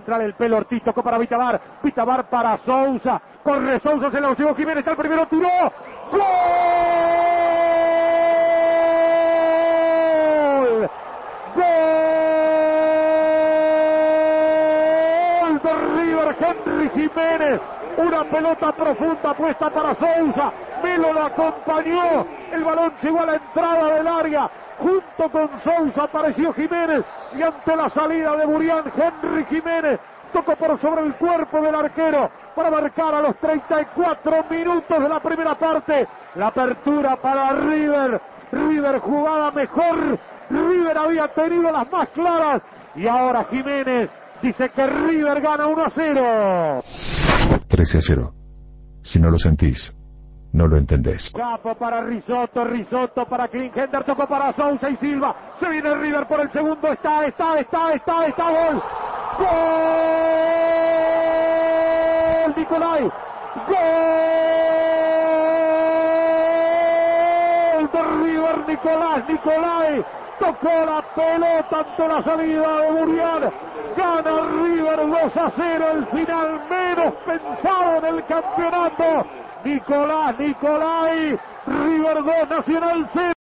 central el pelo Ortiz, tocó para Vitabar, Vitabar para Sousa, corre Sousa, se lo llevó Jiménez, está el primero, tiró, ¡gol! ¡Gol de River! Henry Jiménez, una pelota profunda puesta para Sousa, Melo lo acompañó, el balón llegó a la entrada del área, junto con Sousa apareció Jiménez y ante la salida de Burián, Henry Jiménez tocó por sobre el cuerpo del arquero para marcar a los 34 minutos de la primera parte la apertura para River. River jugaba mejor, River había tenido las más claras y ahora Jiménez dice que River gana 1-0. 13-0. Si no lo sentís, no lo entendés. Capo para Risotto, Risotto para Klinger, tocó para Sousa y Silva. Se viene River por el segundo, está, gol. ¡Gol! Nicolai. ¡Gol de River! Nicolai tocó la pelota ante la salida de Burián. Gana River 2-0, el final menos pensado en el campeonato. Nicolai, River 2, Nacional 0.